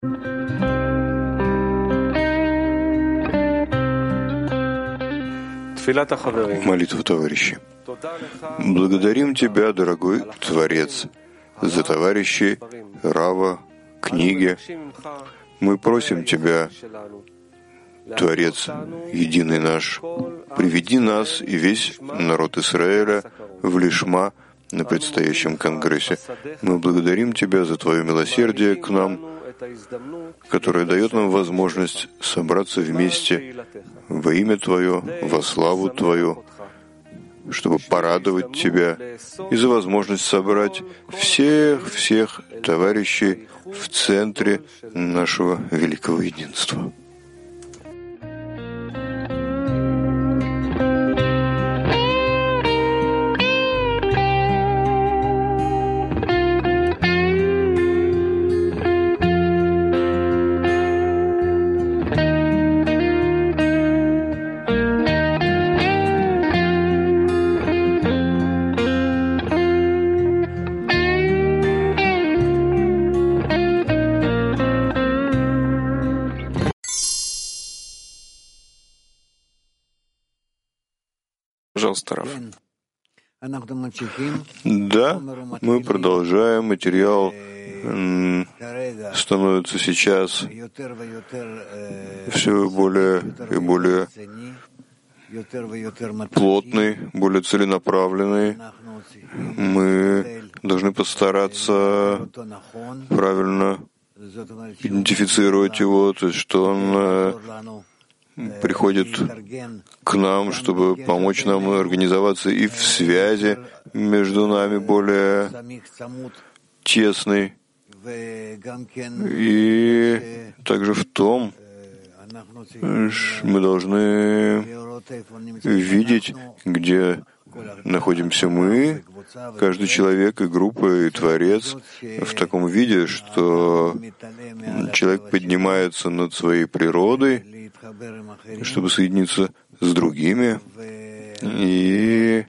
Молитва товарищей. Благодарим Тебя, дорогой Творец, за товарищей, Рава, книги. Мы просим Тебя, Творец, единый наш, приведи нас и весь народ Израиля в Лишма на предстоящем конгрессе. Мы благодарим Тебя за Твое милосердие к нам, которое дает нам возможность собраться вместе во имя Твое, во славу Твою, чтобы порадовать Тебя, и за возможность собрать всех товарищей в центре нашего великого единства. Пожалуйста, Рав. Да, мы продолжаем. Материал становится сейчас все более и более плотный, более целенаправленный. Мы должны постараться правильно идентифицировать его, то есть что он приходит к нам, чтобы помочь нам организоваться и в связи между нами более тесной, и также в том, мы должны видеть, где находимся мы, каждый человек и группа, и Творец, в таком виде, что человек поднимается над своей природой, чтобы соединиться с другими и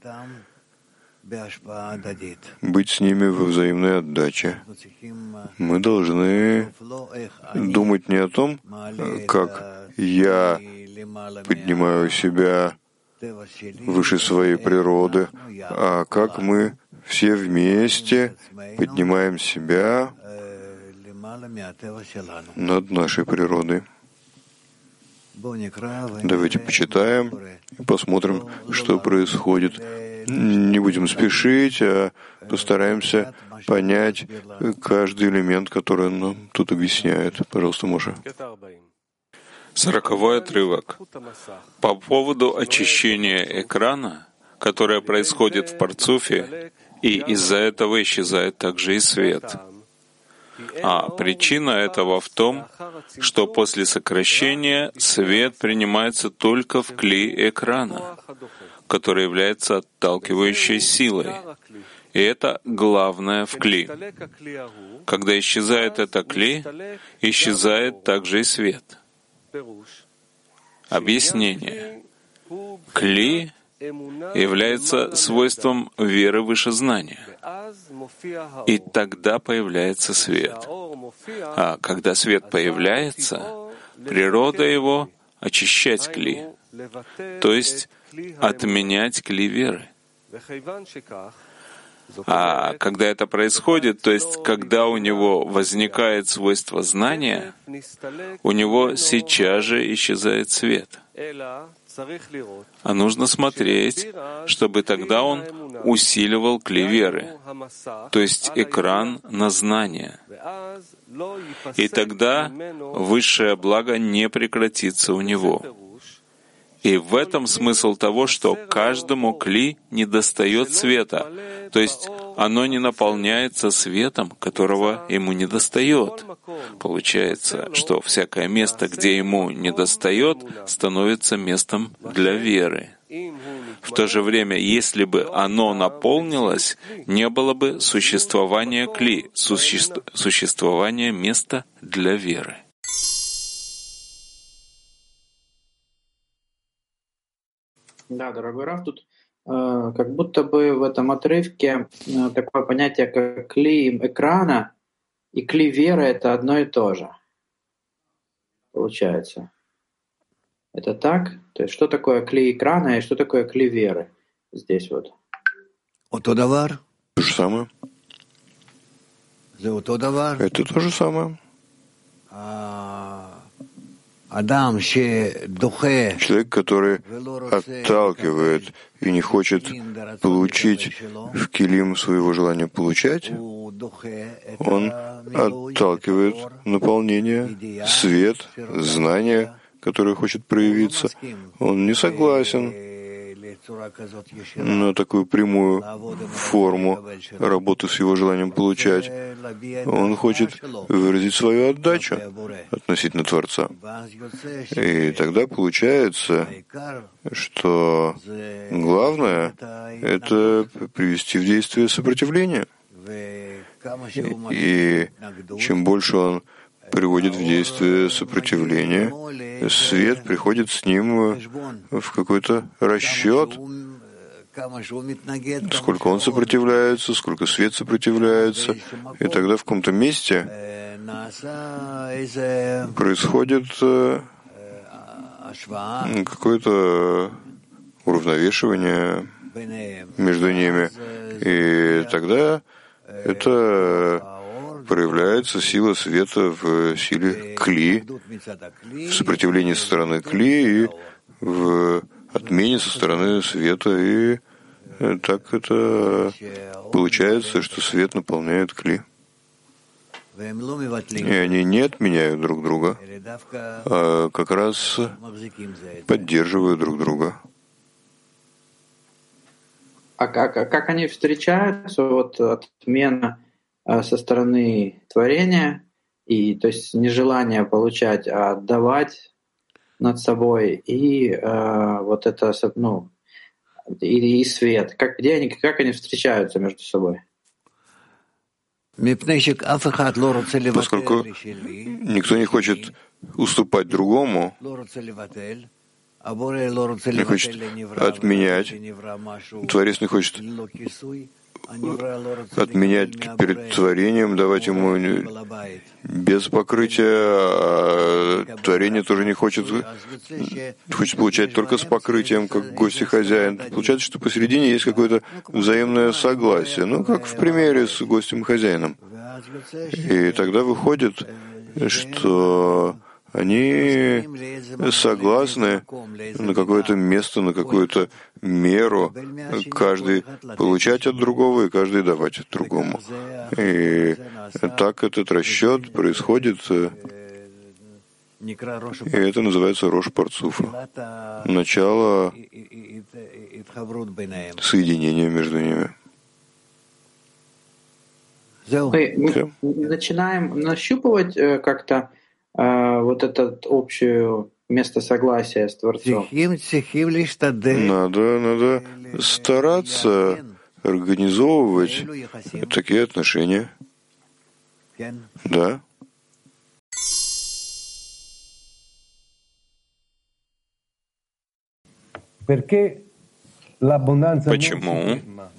быть с ними во взаимной отдаче. Мы должны думать не о том, как я поднимаю себя выше своей природы, а как мы все вместе поднимаем себя над нашей природой. Давайте почитаем и посмотрим, что происходит. Не будем спешить, а постараемся понять каждый элемент, который он нам тут объясняет. Пожалуйста, Моша. 40-й отрывок. По поводу очищения экрана, которое происходит в парцуфе, и из-за этого исчезает также и свет. А причина этого в том, что после сокращения свет принимается только в кли экрана, который является отталкивающей силой. И это главное в кли. Когда исчезает это кли, исчезает также и свет. Объяснение. Кли является свойством веры выше знания. И тогда появляется свет. А когда свет появляется, природа его — очищать кли, то есть отменять кли веры. А когда это происходит, то есть когда у него возникает свойство знания, у него сейчас же исчезает свет. А нужно смотреть, чтобы тогда он усиливал кли веры, то есть экран на знание. И тогда высшее благо не прекратится у него. И в этом смысл того, что каждому кли недостает света, то есть оно не наполняется светом, которого ему недостает. Получается, что всякое место, где ему недостает, становится местом для веры. В то же время, если бы оно наполнилось, не было бы существования кли, существования места для веры. Да, дорогой Рав, тут как будто бы в этом отрывке такое понятие, как кли экрана и кли веры — это одно и то же. получается. Это так? То есть что такое кли экрана и что такое кли веры? Здесь вот. То же самое. Это то же самое. Человек, который отталкивает и не хочет получить в килим своего желания получать, он отталкивает наполнение, свет, знание, которое хочет проявиться. Он не согласен на такую прямую форму работы с его желанием получать. Он хочет выразить свою отдачу относительно Творца. И тогда получается, что главное — это привести в действие сопротивление. И чем больше он приводит в действие сопротивление, свет приходит с ним в какой-то расчет, сколько он сопротивляется, сколько свет сопротивляется. И тогда в каком-то месте происходит какое-то уравновешивание между ними. И тогда это проявляется сила света в силе кли, в сопротивлении со стороны кли и в отмене со стороны света. И так это получается, что свет наполняет кли. И они не отменяют друг друга, а как раз поддерживают друг друга. А как они встречаются, вот отмена со стороны творения, и то есть нежелание получать, а отдавать над собой, и вот это, ну, и свет. Как они встречаются между собой? Поскольку никто не хочет уступать другому, не хочет отменять, Творец не хочет отменять перед творением, давать ему без покрытия, а творение тоже не хочет получать только с покрытием, как гость и хозяин. Получается, что посередине есть какое-то взаимное согласие, ну, как в примере с гостем и хозяином. И тогда выходит, что они согласны на какое-то место, на какую-то меру, каждый получать от другого и каждый давать от другому. И так этот расчет происходит, и это называется Рош Парцуфа, начало соединения между ними. Мы начинаем нащупывать как-то вот это общее место согласия с Творцом. Надо стараться организовывать такие отношения. Да. Почему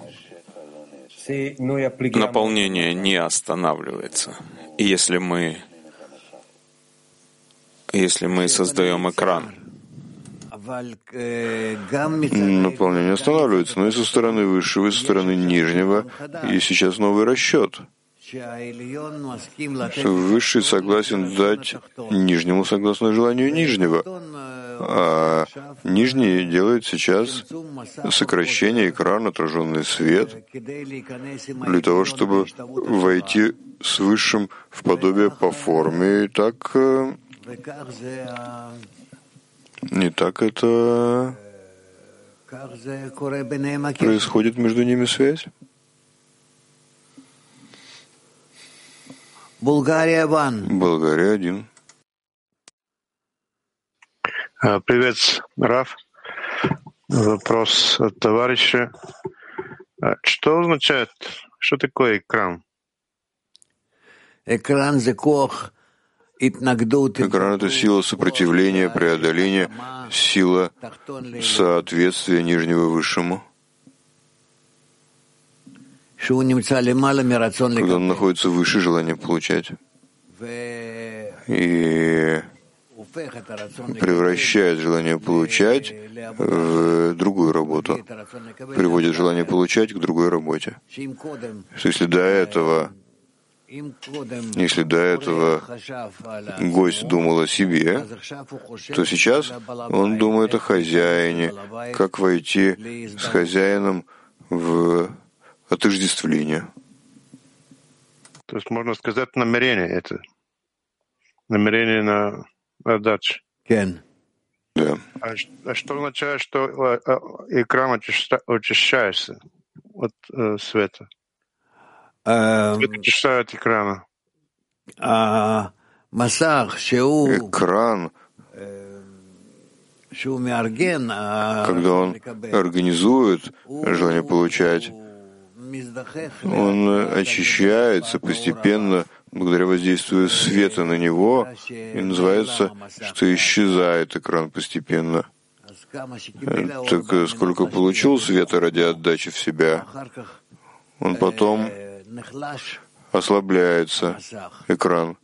наполнение не останавливается? И если мы создаем экран, наполнение останавливается, но и со стороны высшего, и со стороны нижнего, и сейчас новый расчет. Высший согласен дать нижнему согласно желанию нижнего, а нижний делает сейчас сокращение экрана, отраженный свет, для того, чтобы войти с высшим в подобие по форме. И так это происходит между ними связь. Болгария 1. Привет, Рав. Вопрос от товарища. Что означает, что такое экран? Экран — это сила сопротивления, преодоления, сила соответствия нижнего высшему. Когда он находится выше желания получать. И превращает желание получать в другую работу, приводит желание получать к другой работе. Что если до этого гость думал о себе, то сейчас он думает о хозяине, как войти с хозяином в отождествление. То есть можно сказать намерение это. Намерение на отдачу. Да. А что означает, что экран очищается от света? Свет очищает экрана. Экран, когда он организует желание получать, он очищается постепенно благодаря воздействию света на него, и называется, что исчезает экран постепенно. Так сколько получил света ради отдачи в себя, он потом ослабляется, экран,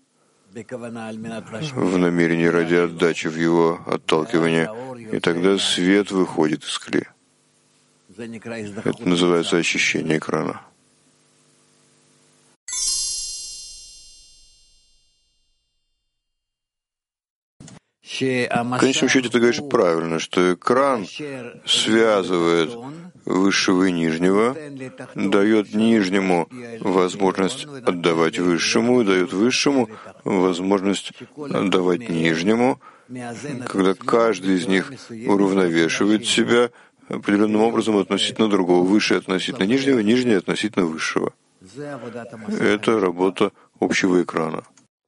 в намерении ради отдачи в его отталкивание, и тогда свет выходит из кли. Это называется очищение экрана. В конечном счете ты говоришь правильно, что экран связывает высшего и нижнего, дает нижнему возможность отдавать высшему и дает высшему возможность отдавать нижнему, когда каждый из них уравновешивает себя определенным образом относительно другого, высшее относительно нижнего, нижнее относительно высшего. Это работа общего экрана.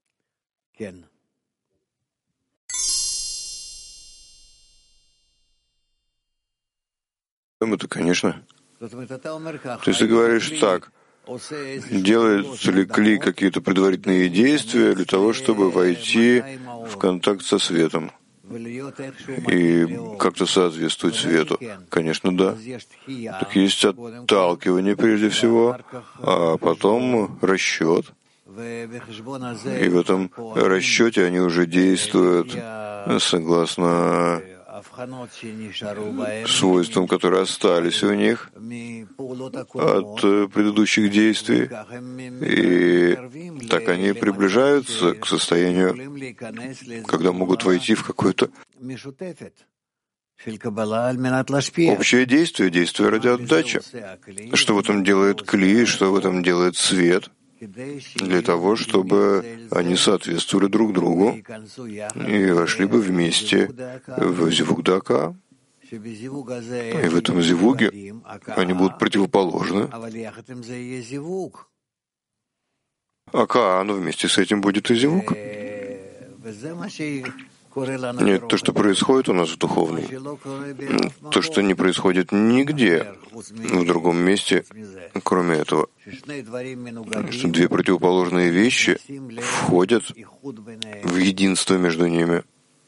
Это, конечно. То есть ты говоришь так, делаются ли кли какие-то предварительные действия для того, чтобы войти в контакт со светом и как-то соответствовать свету? Конечно, да. Так есть отталкивание прежде всего, а потом расчет. И в этом расчете они уже действуют согласно свойствам, которые остались у них от предыдущих действий. И так они приближаются к состоянию, когда могут войти в какое-то общее действие, действие ради отдачи. Что в этом делает кли, что в этом делает свет, для того, чтобы они соответствовали друг другу и вошли бы вместе в зивуг дака. И в этом зивуге они будут противоположны. А каану вместе с этим будет и зивуг. Нет, то, что происходит у нас в духовном, то, что не происходит нигде в другом месте, кроме этого, что две противоположные вещи входят в единство между ними.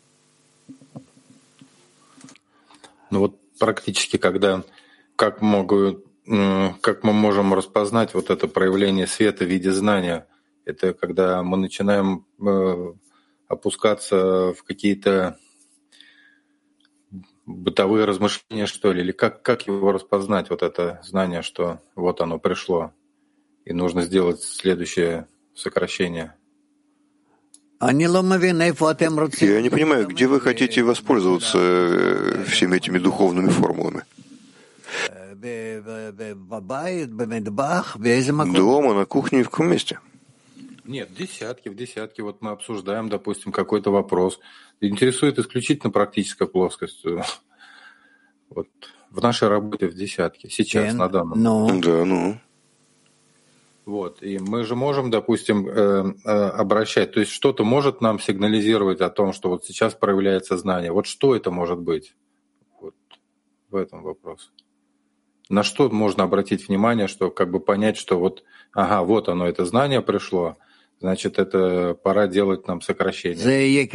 Ну вот практически, как мы можем распознать вот это проявление света в виде знания, это когда мы начинаем опускаться в какие-то бытовые размышления, что ли? Или как его распознать, вот это знание, что вот оно пришло, и нужно сделать следующее сокращение? Я не понимаю, где вы хотите воспользоваться всеми этими духовными формулами? Дома, на кухне и в каком месте? Нет, в десятке. Вот мы обсуждаем, допустим, какой-то вопрос. Интересует исключительно практическая плоскость. Вот в нашей работе в десятке. Сейчас, на данном. Да, ну. Вот. И мы же можем, допустим, обращать. То есть что-то может нам сигнализировать о том, что вот сейчас проявляется знание. Вот что это может быть? Вот в этом вопрос. На что можно обратить внимание, что как бы понять, что вот, ага, вот оно, это знание пришло, значит, это пора делать нам сокращение.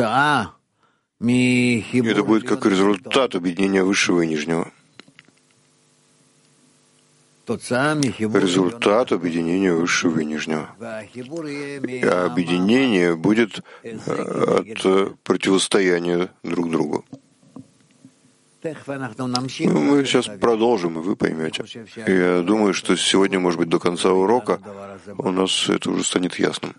Это будет как результат объединения высшего и нижнего. результат объединения высшего и нижнего. А объединение будет от противостояния друг другу. Мы сейчас продолжим, и вы поймете. Я думаю, что сегодня, может быть, до конца урока у нас это уже станет ясным.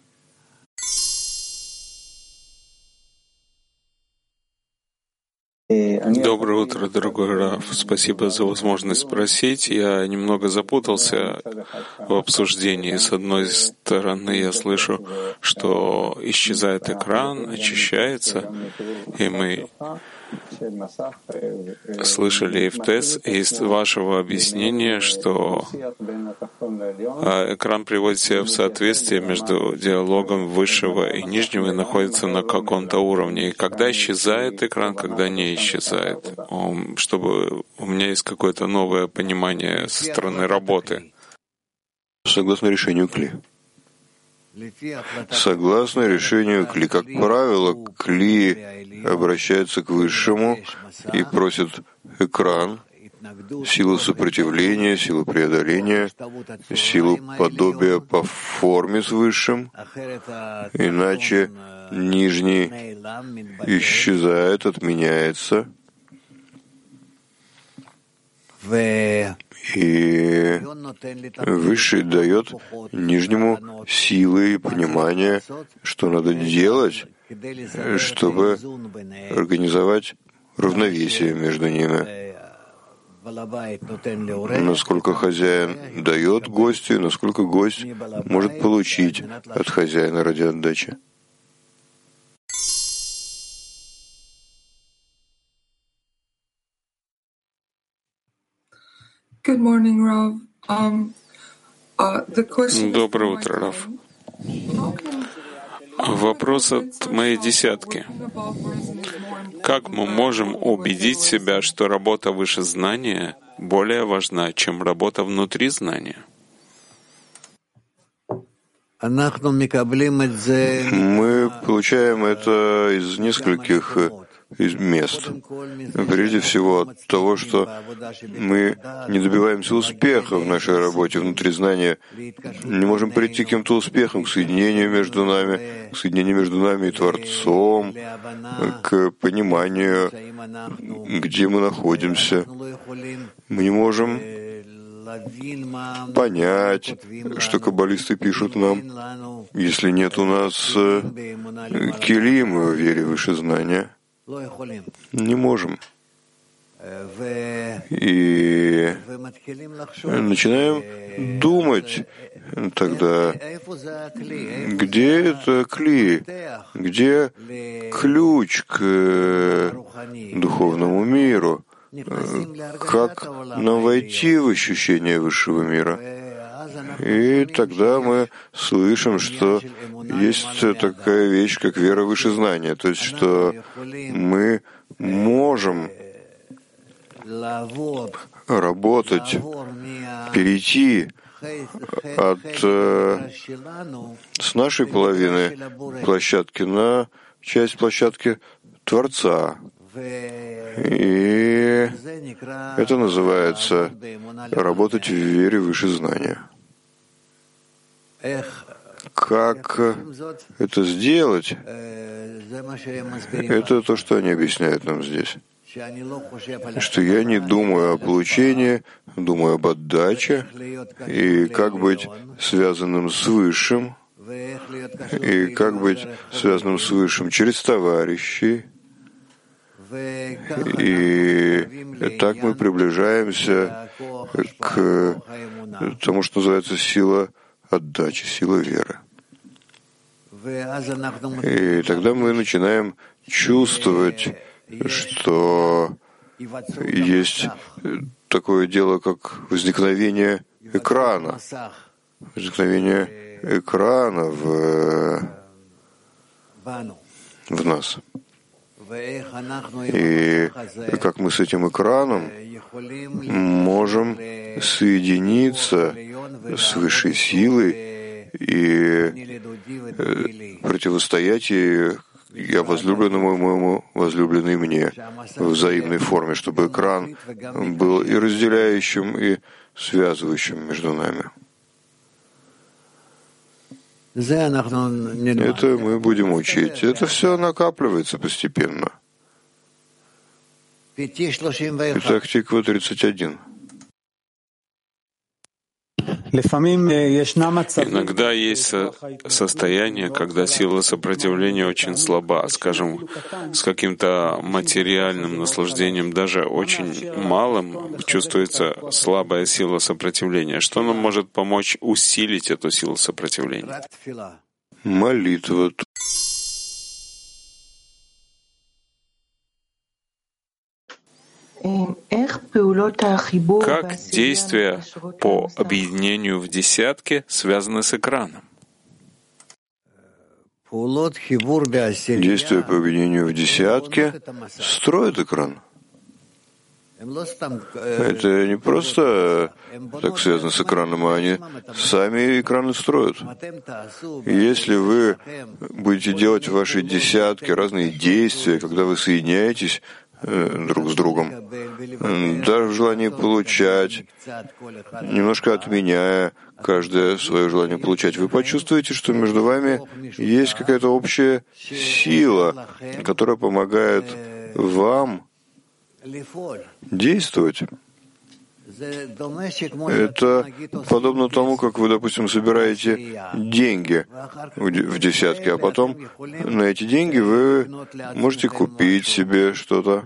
Доброе утро, дорогой Рав. Спасибо за возможность спросить. Я немного запутался в обсуждении. С одной стороны, я слышу, что исчезает экран, очищается, и мы слышали и в ТЭС из вашего объяснения, что экран приводит себя в соответствие между диалогом высшего и нижнего и находится на каком-то уровне. И когда исчезает экран, когда не исчезает, чтобы у меня есть какое-то новое понимание со стороны работы. Согласно решению Кли. Согласно решению Кли, как правило, Кли обращается к Высшему и просит экран, силу сопротивления, силу преодоления, силу подобия по форме с Высшим, иначе нижний исчезает, отменяется, и Высший дает нижнему силы и понимание, что надо делать, чтобы организовать равновесие между ними. Насколько хозяин дает гостю, насколько гость может получить от хозяина ради отдачи. Good morning, Rav. Доброе утро, Рав. Вопрос от моей десятки. Как мы можем убедить себя, что работа выше знания более важна, чем работа внутри знания? Мы получаем это из нескольких мест. Прежде всего от того, что мы не добиваемся успеха в нашей работе внутри знания, не можем прийти к каким-то успехам, к соединению между нами и Творцом, к пониманию, где мы находимся. Мы не можем понять, что каббалисты пишут нам, если нет у нас килим в вере выше знания. Не можем. И начинаем думать тогда, где это кли, где ключ к духовному миру, как нам войти в ощущение высшего мира. И тогда мы слышим, что есть такая вещь, как вера выше знания, то есть что мы можем работать, перейти с нашей половины площадки на часть площадки Творца. И это называется работать в вере выше знания. Как это сделать? Это то, что они объясняют нам здесь. Что я не думаю о получении, думаю об отдаче, и как быть связанным с Высшим, и как быть связанным с Высшим через товарищей. И так мы приближаемся к тому, что называется сила отдачи, сила веры. И тогда мы начинаем чувствовать, что есть такое дело, как возникновение экрана. Возникновение экрана в нас. И как мы с этим экраном можем соединиться с высшей силой и противостоять ей я возлюбленному моему, возлюбленный мне, в взаимной форме, чтобы экран был и разделяющим, и связывающим между нами. Это мы будем учить. Это все накапливается постепенно. Итак, Тиква 31. Иногда есть состояние, когда сила сопротивления очень слаба, скажем, с каким-то материальным наслаждением, даже очень малым, чувствуется слабая сила сопротивления. Что нам может помочь усилить эту силу сопротивления? Молитва. Как действия по объединению в десятке связаны с экраном? Действия по объединению в десятке строят экран. Это не просто так связано с экраном, а они сами экраны строят. Если вы будете делать в вашей десятке разные действия, когда вы соединяетесь друг с другом, даже в желании получать, немножко отменяя каждое свое желание получать, вы почувствуете, что между вами есть какая-то общая сила, которая помогает вам действовать. Это подобно тому, как вы, допустим, собираете деньги в десятке, а потом на эти деньги вы можете купить себе что-то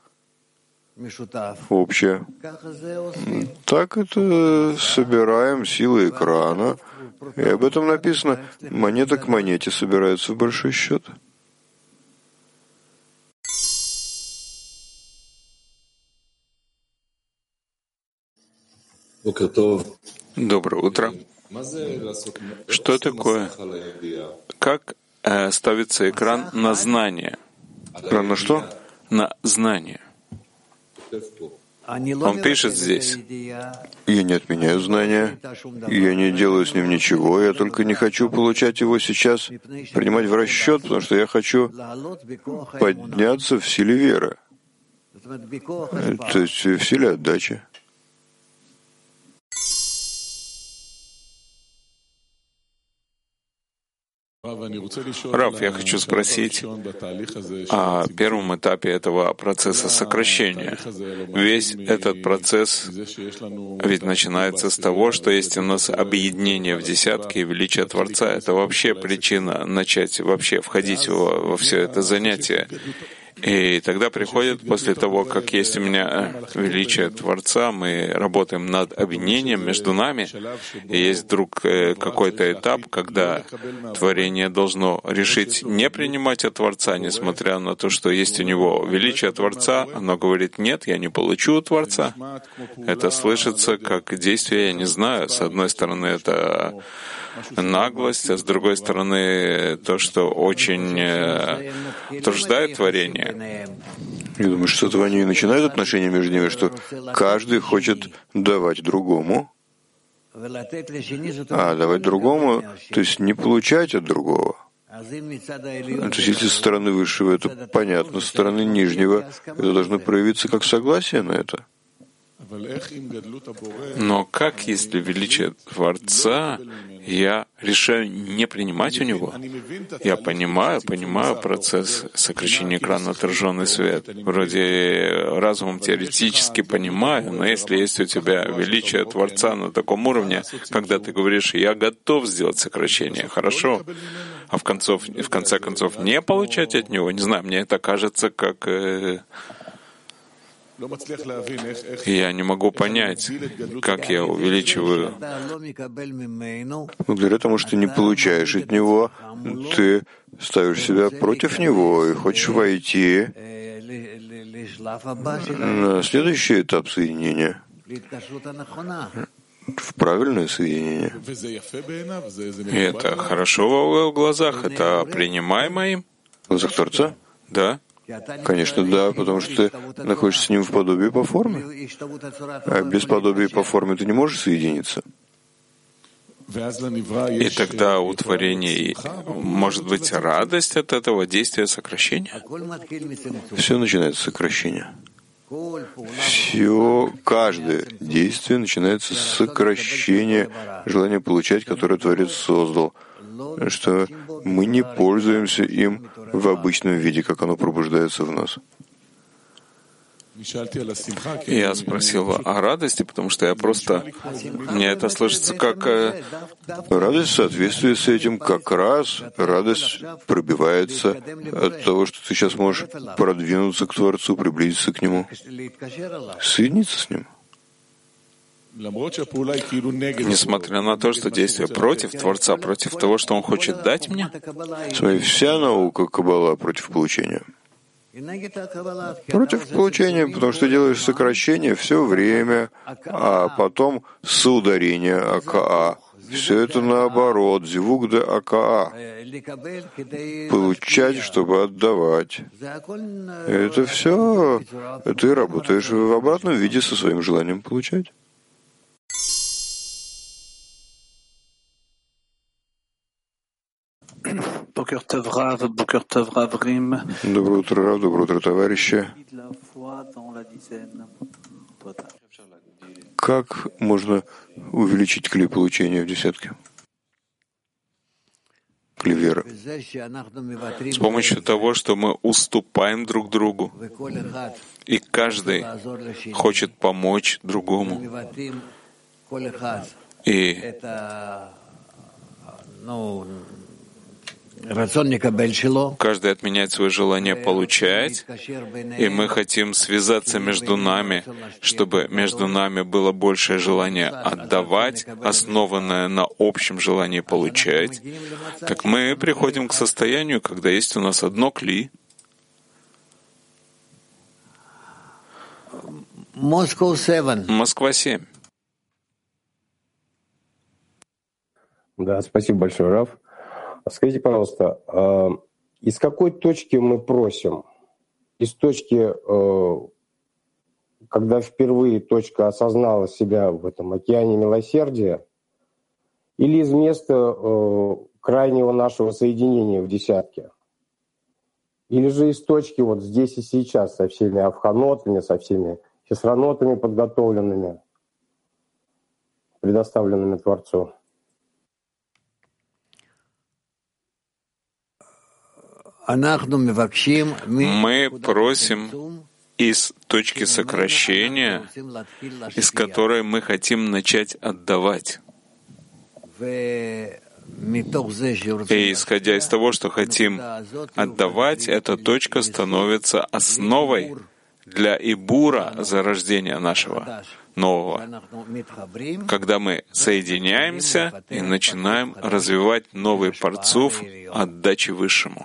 общее. Так это собираем силы экрана, и об этом написано: монета к монете собираются в большой счет. Доброе утро. Что такое? Как ставится экран на знание? Экран на что? На знание. Он пишет здесь: я не отменяю знания, я не делаю с ним ничего, я только не хочу получать его сейчас, принимать в расчет, потому что я хочу подняться в силе веры, то есть в силе отдачи. Рав, я хочу спросить о первом этапе этого процесса сокращения. Весь этот процесс ведь начинается с того, что есть у нас объединение в десятке и величие Творца. Это вообще причина начать вообще входить во все это занятие. И тогда приходит, после того, как есть у меня величие Творца, мы работаем над объединением между нами, и есть вдруг какой-то этап, когда творение должно решить не принимать от Творца, несмотря на то, что есть у него величие Творца, оно говорит: нет, я не получу у Творца. Это слышится как действие, я не знаю. С одной стороны, это наглость, а с другой стороны, то, что очень утруждает творение. Я думаю, что с этого они и начинают отношения между ними, что каждый хочет давать другому, а давать другому, то есть не получать от другого. То есть если со стороны высшего это понятно, со стороны нижнего это должно проявиться как согласие на это. Но как, если величие Творца я решаю не принимать у него? Я понимаю процесс сокращения экрана, отраженный свет. Вроде разумом теоретически понимаю, но если есть у тебя величие Творца на таком уровне, когда ты говоришь: я готов сделать сокращение, хорошо, а в конце концов не получать от него, не знаю, мне это кажется как... Я не могу понять, как я увеличиваю. Благодаря тому, что ты не получаешь от него, ты ставишь себя против него и хочешь войти на следующий этап соединения, в правильное соединение. И это хорошо в глазах, это принимаемо им? В глазах Творца? Да. Конечно, да, потому что ты находишься с ним в подобии по форме. А без подобия по форме ты не можешь соединиться. И тогда у творений может быть радость от этого действия сокращения. Все начинается с сокращения. Все, каждое действие начинается с сокращения желания получать, которое Творец создал, что мы не пользуемся им в обычном виде, как оно пробуждается в нас. Я спросил о радости, потому что мне это слышится как... Радость в соответствии с этим, как раз радость пробивается от того, что ты сейчас можешь продвинуться к Творцу, приблизиться к Нему, соединиться с Ним. Несмотря на то, что действие против Творца, против того, что Он хочет дать мне. Смотри, вся наука Каббала против получения. Против получения, потому что делаешь сокращение все время, а потом соударение АКА. Все это наоборот, зивук да АКА. Получать, чтобы отдавать. Это все, ты работаешь в обратном виде со своим желанием получать. Доброе утро, Рав, доброе утро, товарищи. Как можно увеличить кли получения в десятке? Кли веры. С помощью того, что мы уступаем друг другу, и каждый хочет помочь другому. И каждый отменяет свое желание получать, и мы хотим связаться между нами, чтобы между нами было большее желание отдавать, основанное на общем желании получать. Так мы приходим к состоянию, когда есть у нас одно кли. Москва 7. Да, спасибо большое, Рав. Скажите, пожалуйста, из какой точки мы просим? Из точки, когда впервые точка осознала себя в этом океане милосердия, или из места крайнего нашего соединения в десятке? Или же из точки вот здесь и сейчас, со всеми авханотами, со всеми хесронотами подготовленными, предоставленными Творцу? Мы просим из точки сокращения, из которой мы хотим начать отдавать. И исходя из того, что хотим отдавать, эта точка становится основой для ибура зарождения нашего нового, когда мы соединяемся и начинаем развивать новый парцуф отдачи Высшему.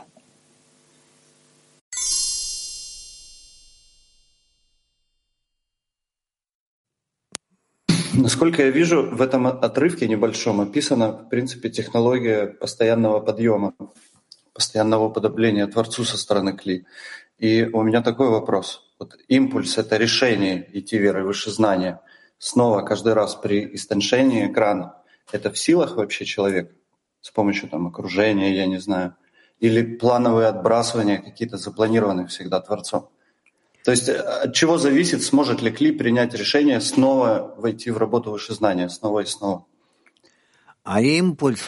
Насколько я вижу, в этом отрывке небольшом описана, в принципе, технология постоянного подъема, постоянного уподобления Творцу со стороны Кли. И у меня такой вопрос. Вот импульс — это решение идти верой выше знания. Снова каждый раз при истончении экрана. Это в силах вообще человека? С помощью окружения, я не знаю. Или плановые отбрасывания какие-то запланированные всегда Творцом? То есть от чего зависит, сможет ли Кли принять решение снова войти в работу выше знания, снова и снова? Импульс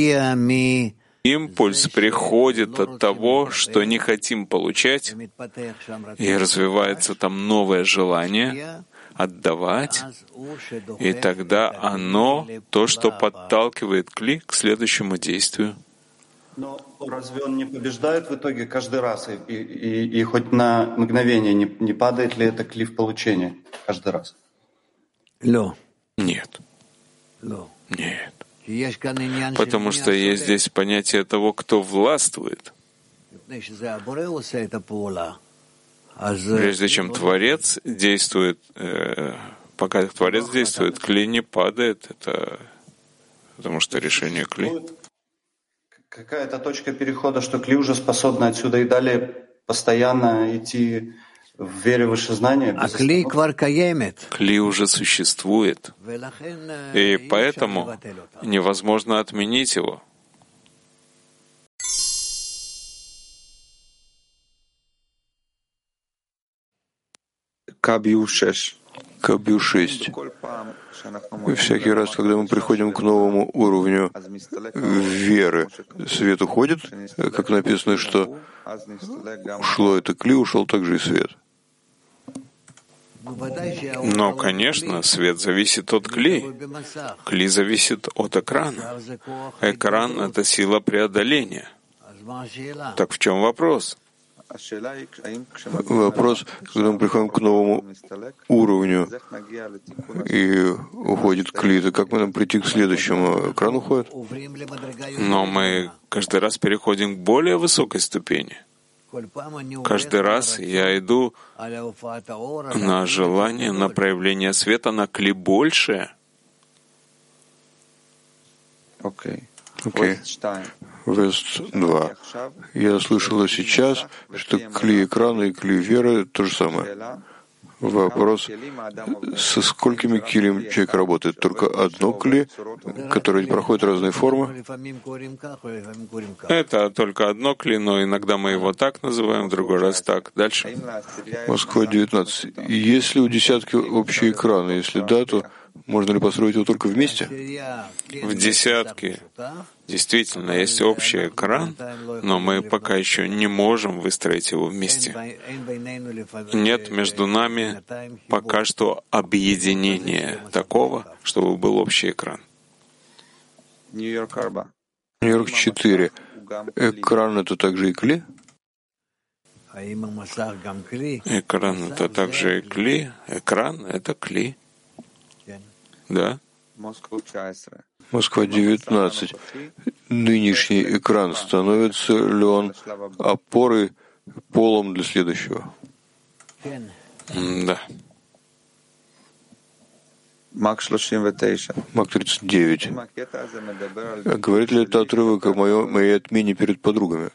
приходит от того, что не хотим получать, и развивается там новое желание отдавать, и тогда оно то, что подталкивает Кли к следующему действию. Но разве он не побеждает в итоге каждый раз? И хоть на мгновение не падает ли это Кли в получение каждый раз? Нет. Нет. Потому что есть здесь понятие того, кто властвует. Прежде чем Творец действует, пока Творец действует, Кли не падает, это потому что решение Кли. Какая-то точка перехода, что Кли уже способна отсюда и далее постоянно идти в вере в высшее знание без остановки. Кли уже существует, и поэтому невозможно отменить его. Кабью 6. И всякий раз, когда мы приходим к новому уровню веры, свет уходит, как написано, что ушло это кли, ушел также и свет. Но, конечно, свет зависит от кли. Кли зависит от экрана. Экран — это сила преодоления. Так в чем вопрос? Вопрос, когда мы приходим к новому уровню и уходит кли, то как мы нам прийти к следующему? Экран уходит? Но мы каждый раз переходим к более высокой ступени. Каждый раз я иду на желание, на проявление света, на кли большее. Окей. Вест 2. Я слышала сейчас, что кли экрана и кли веры — то же самое. Вопрос, со сколькими килем человек работает? Только одно кли, которое проходит разные формы? Это только одно кли, но иногда мы его так называем, в другой раз так. Дальше. Москва, 19. Есть ли у десятки общие экраны? Если да, то можно ли построить его только вместе? В десятке действительно есть общий экран, но мы пока еще не можем выстроить его вместе. Нет между нами пока что объединения такого, чтобы был общий экран. Нью-Йорк 4. Экран — это также и кли? Экран — это также и кли. Экран — это кли. Да. Москва, 19. Нынешний экран, становится ли он опорой, полом для следующего? Да. Мак 39. Говорит ли это отрывок о моей отмене перед подругами?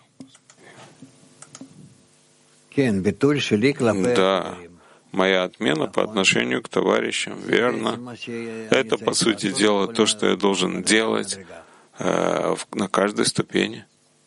Да. Моя отмена по отношению к товарищам, верно. Это, по сути дела, то, что я должен делать на каждой ступени.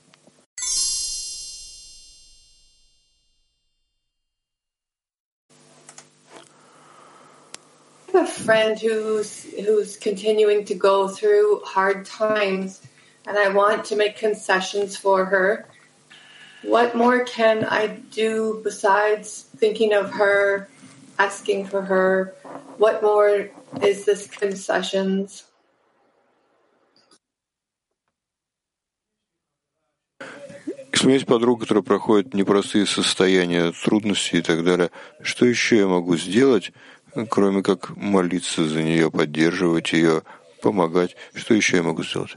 A friend who's continuing to go through hard times, and I want to make concessions for her. What more can I do besides thinking of her, asking for her? What more is this concessions? Если у меня есть подруга, которая проходит непростые состояния, трудности и так далее, что еще я могу сделать, кроме как молиться за нее, поддерживать ее, помогать? Что еще я могу сделать?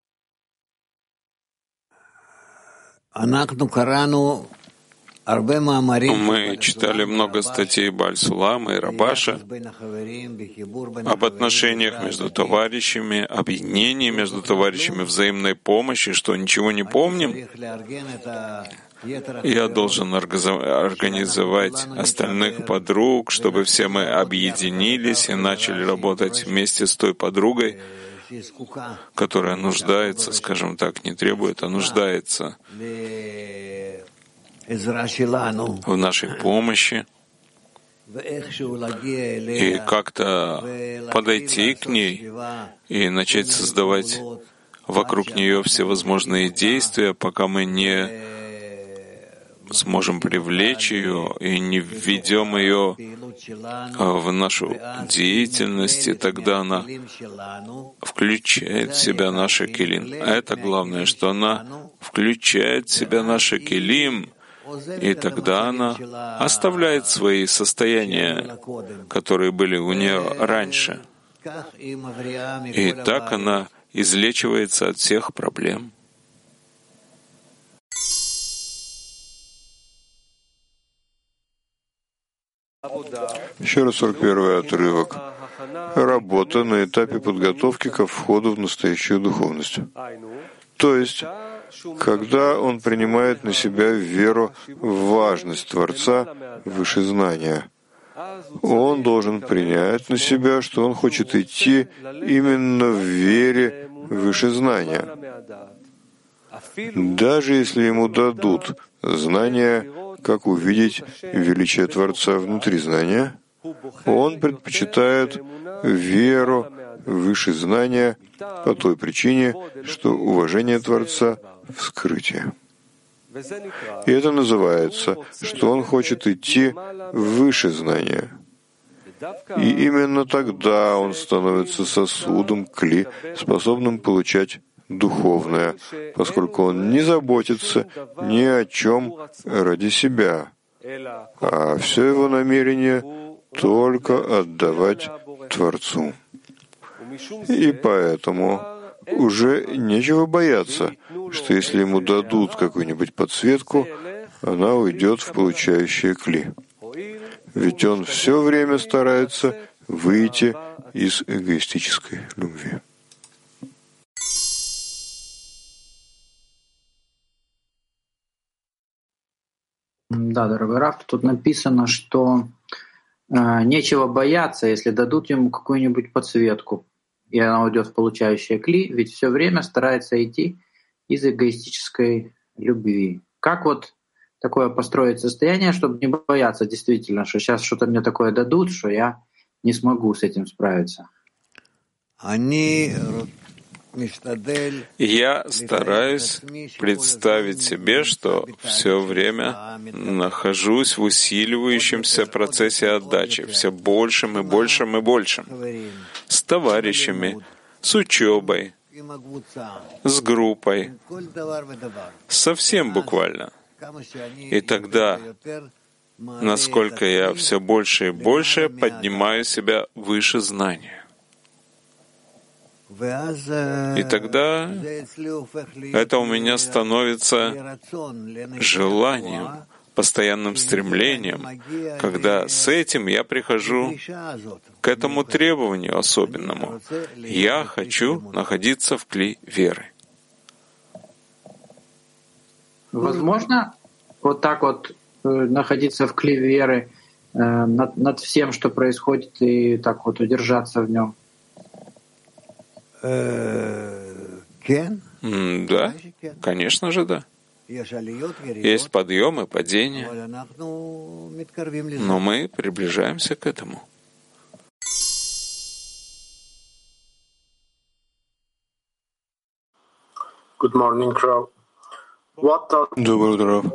Мы читали много статей Баль-Сулама и Рабаша об отношениях между товарищами, объединении между товарищами, взаимной помощи, что ничего не помним. Я должен организовать остальных подруг, чтобы все мы объединились и начали работать вместе с той подругой, которая нуждается, скажем так, не требует, а нуждается в нашей помощи, и как-то подойти к ней и начать создавать вокруг нее всевозможные действия, пока мы не сможем привлечь ее и не введем ее в нашу деятельность, и тогда она включает в себя наши келим. Это главное, что она включает в себя наши келим, и тогда она оставляет свои состояния, которые были у нее раньше. И так она излечивается от всех проблем. Еще раз 41-й отрывок. Работа на этапе подготовки ко входу в настоящую духовность. То есть когда он принимает на себя веру в важность Творца выше знания. Он должен принять на себя, что он хочет идти именно в вере выше знания. Даже если ему дадут знания, как увидеть величие Творца внутри знания, он предпочитает веру выше знания по той причине, что уважение Творца в скрытии. И это называется, что он хочет идти выше знания. И именно тогда он становится сосудом, кли, способным получать духовное, поскольку он не заботится ни о чем ради себя, а все его намерение только отдавать Творцу. И поэтому уже нечего бояться, что если ему дадут какую-нибудь подсветку, она уйдет в получающее кли. Ведь он все время старается выйти из эгоистической любви. Да, дорогой Раф, тут написано, что нечего бояться, если дадут ему какую-нибудь подсветку, и она уйдет в получающее кли, ведь все время старается идти из эгоистической любви. Как вот такое построить состояние, чтобы не бояться действительно, что сейчас что-то мне такое дадут, что я не смогу с этим справиться? Я стараюсь представить себе, что все время нахожусь в усиливающемся процессе отдачи, все большим и большим и большим, с товарищами, с учебой, с группой, совсем буквально. И тогда, насколько я все больше и больше поднимаю себя выше знания. И тогда это у меня становится желанием, постоянным стремлением, когда с этим я прихожу к этому требованию особенному. Я хочу находиться в кли веры. Возможно вот так вот находиться в кли веры над всем, что происходит, и так вот удержаться в нем? Да, конечно же, да. Есть подъемы, падения, но мы приближаемся к этому. Good morning, Rav. Доброе утро.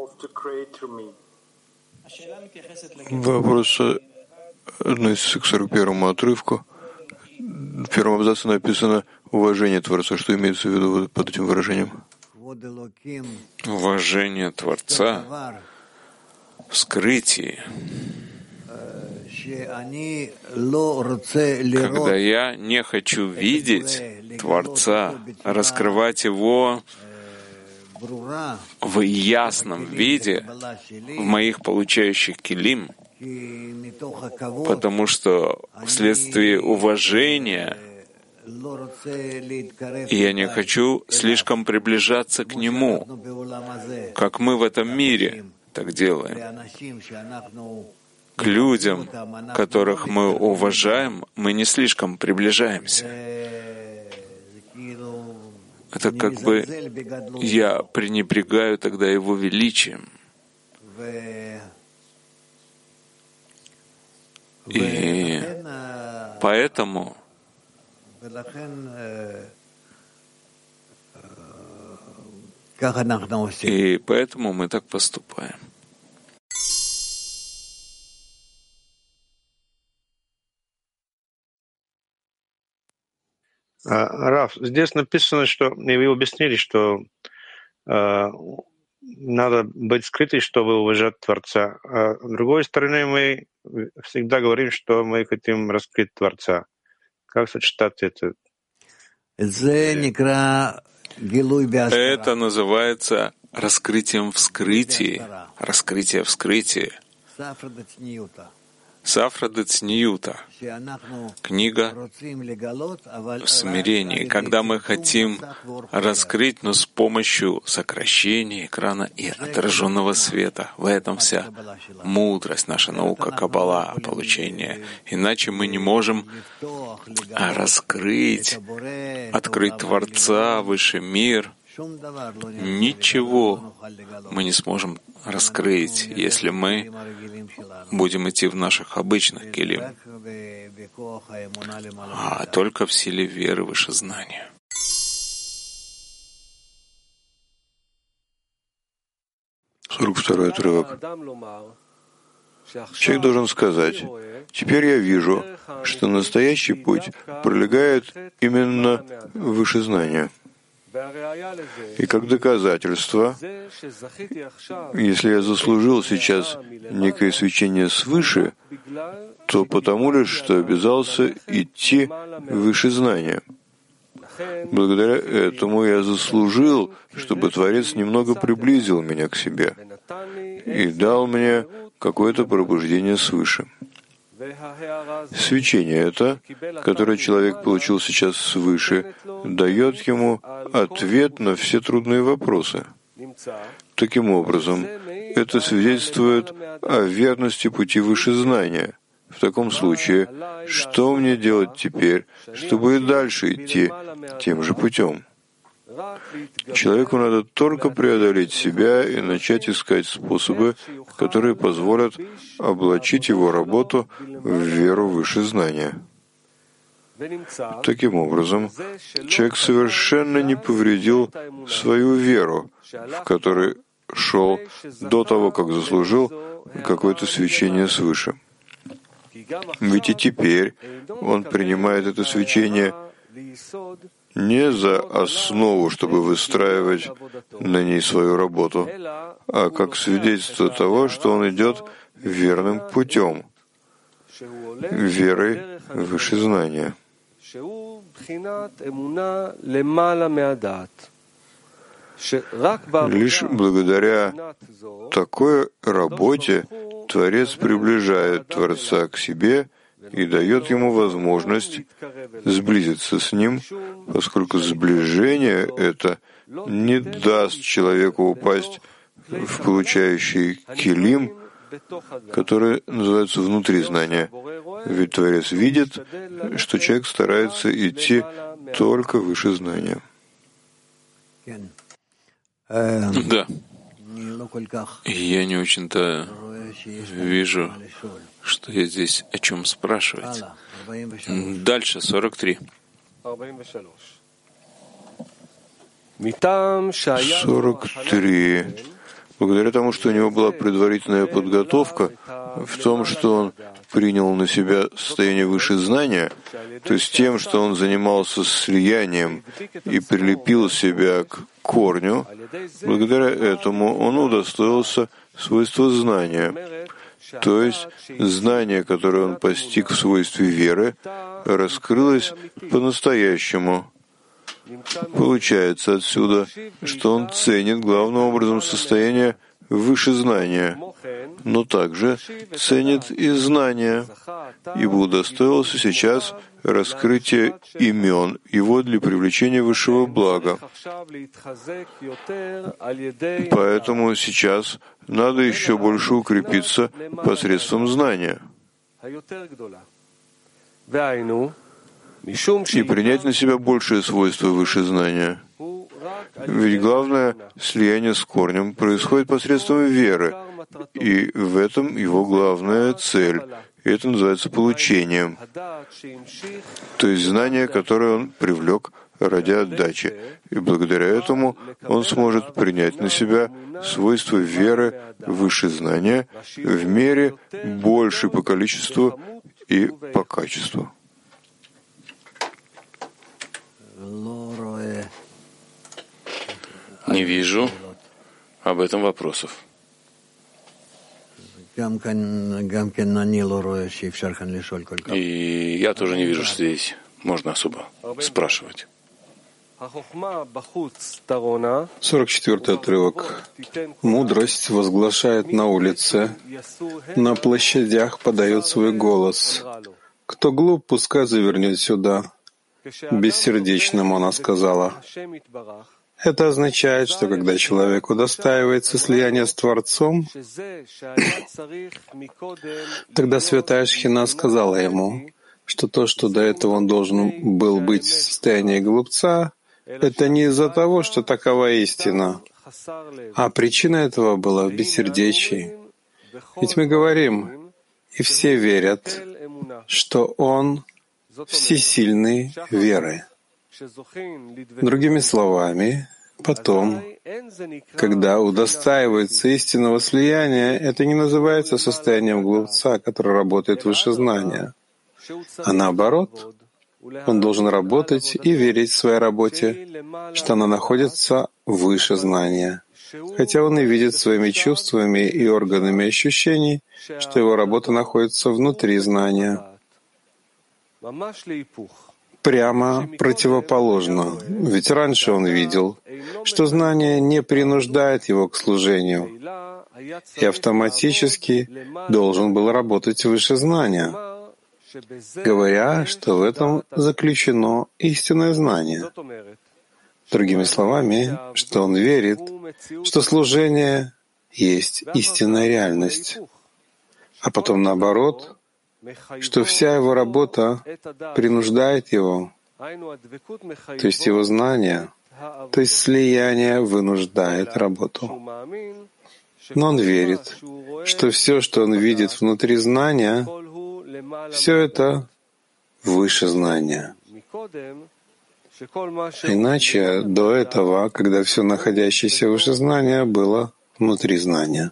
Вопрос относится к 41-му отрывку. В первом абзаце написано «уважение Творца». Что имеется в виду под этим выражением? Уважение Творца в скрытии. Когда я не хочу видеть Творца, раскрывать Его в ясном виде, в моих получающих килим, потому что вследствие уважения я не хочу слишком приближаться к Нему, как мы в этом мире так делаем. К людям, которых мы уважаем, мы не слишком приближаемся. Это как бы я пренебрегаю тогда Его величием. И поэтому мы так поступаем. Раф, здесь написано, что и вы объяснили, что надо быть скрытым, чтобы уважать Творца. А с другой стороны, мы всегда говорим, что мы хотим раскрыть Творца. Как сочетать это? Это называется раскрытием в скрытии, раскрытие в скрытии, Сафра де Цниюта, книга смирения, когда мы хотим раскрыть, но с помощью сокращения экрана и отраженного света. В этом вся мудрость, наша наука Каббала, получение. Иначе мы не можем раскрыть, открыть Творца, высший мир. Ничего мы не сможем раскрыть, если мы будем идти в наших обычных келим, а только в силе веры выше знания. Второй отрывок. Человек должен сказать: «Теперь я вижу, что настоящий путь пролегает именно выше знания». И как доказательство, если я заслужил сейчас некое свечение свыше, то потому лишь, что обязался идти выше знания. Благодаря этому я заслужил, чтобы Творец немного приблизил меня к себе и дал мне какое-то пробуждение свыше. Свечение это, которое человек получил сейчас свыше, дает ему ответ на все трудные вопросы. Таким образом, это свидетельствует о верности пути выше знания. В таком случае, что мне делать теперь, чтобы и дальше идти тем же путем? Человеку надо только преодолеть себя и начать искать способы, которые позволят облачить его работу в веру выше знания. Таким образом, человек совершенно не повредил свою веру, в которой шел до того, как заслужил какое-то свечение свыше. Ведь и теперь он принимает это свечение не за основу, чтобы выстраивать на ней свою работу, а как свидетельство того, что он идет верным путем, верой выше знания. Лишь благодаря такой работе Творец приближает Творца к себе и дает ему возможность сблизиться с ним, поскольку сближение это не даст человеку упасть в получающий килим, который называется внутри знания. Ведь Творец видит, что человек старается идти только выше знания. Да. Я не очень-то вижу, что я здесь о чем спрашивать. Дальше, 43. 43. Благодаря тому, что у него была предварительная подготовка в том, что он принял на себя состояние выше знания, то есть тем, что он занимался слиянием и прилепил себя к корню, благодаря этому он удостоился свойства знания, то есть знание, которое он постиг в свойстве веры, раскрылось по-настоящему. Получается отсюда, что он ценит главным образом состояние выше знания, но также ценит и знания, ибо удостоился сейчас раскрытия имен его для привлечения высшего блага. Поэтому сейчас надо еще больше укрепиться посредством знания и принять на себя большее свойство выше знания. Ведь главное слияние с корнем происходит посредством веры, и в этом его главная цель. И это называется получением, то есть знание, которое он привлек ради отдачи. И благодаря этому он сможет принять на себя свойства веры выше знания в мере больше по количеству и по качеству. Не вижу об этом вопросов. И я тоже не вижу, что здесь можно особо спрашивать. 44-й отрывок. Мудрость возглашает на улице, на площадях подает свой голос. Кто глуп, пускай завернет сюда. Бессердечному она сказала. Это означает, что когда человек удостаивается слияния с Творцом, тогда святая Шхина сказала ему, что то, что до этого он должен был быть в состоянии глупца, это не из-за того, что такова истина, а причина этого была в бессердечии. Ведь мы говорим, и все верят, что он всесильный веры. Другими словами, потом, когда удостаивается истинного слияния, это не называется состоянием глупца, который работает выше знания, а наоборот, он должен работать и верить в своей работе, что она находится выше знания, хотя он и видит своими чувствами и органами ощущений, что его работа находится внутри знания. Прямо противоположно, ведь раньше он видел, что знание не принуждает его к служению, и автоматически должен был работать выше знания, говоря, что в этом заключено истинное знание. Другими словами, что он верит, что служение есть истинная реальность, а потом наоборот, что вся его работа принуждает его, то есть его знание, то есть слияние вынуждает работу. Но он верит, что все, что он видит внутри знания, все это выше знания. Иначе до этого, когда все находящееся выше знания было внутри знания.